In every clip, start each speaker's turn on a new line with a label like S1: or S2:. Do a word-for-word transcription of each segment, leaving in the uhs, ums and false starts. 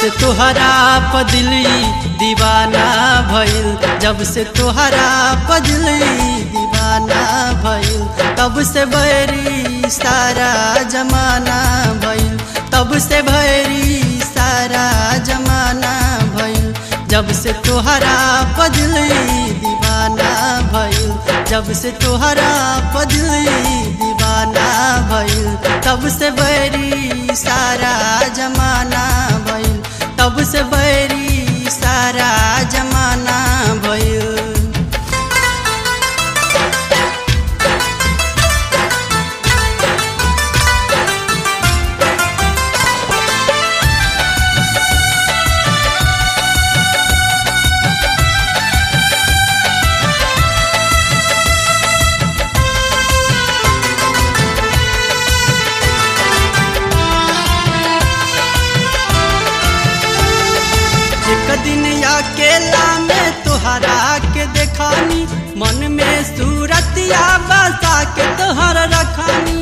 S1: से तोहरा पदिली दीवाना भइल, जब से तोहरा पदिली दीवाना भइल, तब से बैरी सारा जमाना भइल, तब से बैरी सारा जमाना भइल, जब से तोहरा पदिली दीवाना भइल, जब से तोहरा पदिली दीवाना भइल, तब से बैरी सारा जमाना भइल, तब से बैरी सारा जमाना भइल। एक दिन अकेला में तोहरा के देखानी, मन में सूरतिया बसा के तोहर रखानी।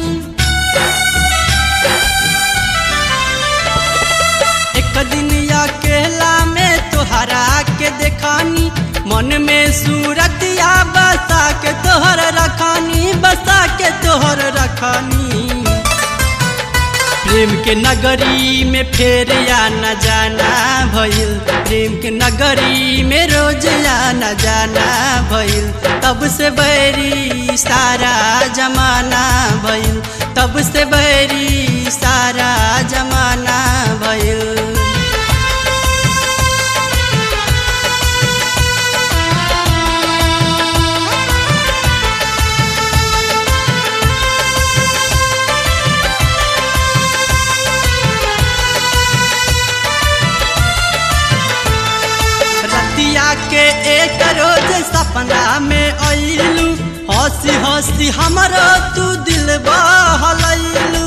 S1: एक दिन अकेला में तोहरा के देखानी, मन में सूरतिया बसा के तोहर रखानी, बसा के तोहर रखानी। प्रेम के नगरी में फेर आना जाना भइल, प्रेम के नगरी में रोज आना जाना भइल, तब से बैरी सारा जमाना भइल, तब से बैरी सारा जमाना भइल। के एक रोज सपना में आइलू, हंसी हंसी हमरो तू दिल बहलैलू।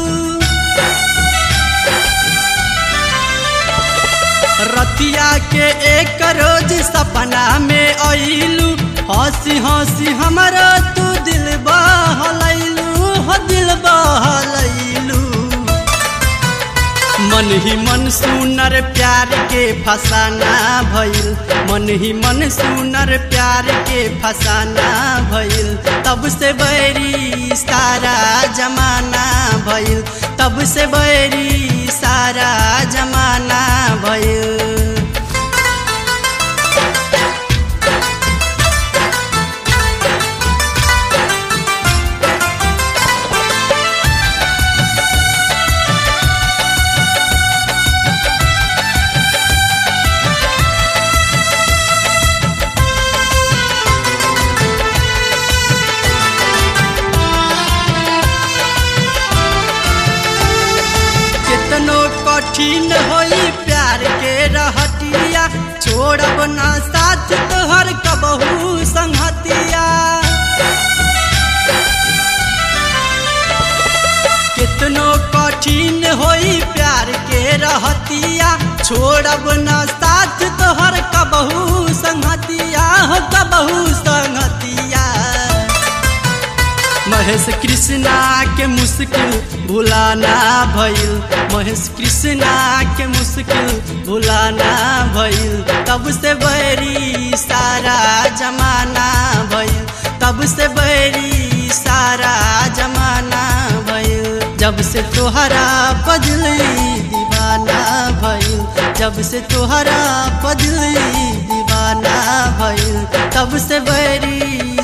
S1: रतिया के एक रोज सपना में आइलू, हंसी हंसी हमरो तू दिल बहलैलू, हो दिल बहलैलू। मन ही मन सुनर प्यार के फसाना भइल, मन ही मन सुनर प्यार के फसाना भइल, तब से बैरी सारा जमाना भइल, तब से बैरी सारा जमाना भइल। कठिन होई प्यार के रहतिया, छोड़ब ना साथ तोहर कबहू संगतिया। कितनो कठिन होई प्यार के रहतिया, छोड़ब ना साथ तोहर कबहू संगतिया, हो कबहू संगतिया। महेश कृष्णा के मुश्किल भुलाना भइल, महेश कृष्णा के मुश्किल भुलाना भइल, तब से बैरी सारा जमाना भइल, तब से बैरी सारा जमाना भइल, जब से तोहरा पदिली दीवाना भइल, जब से तोहरा पदिली दीवाना भइल, तब से बैरी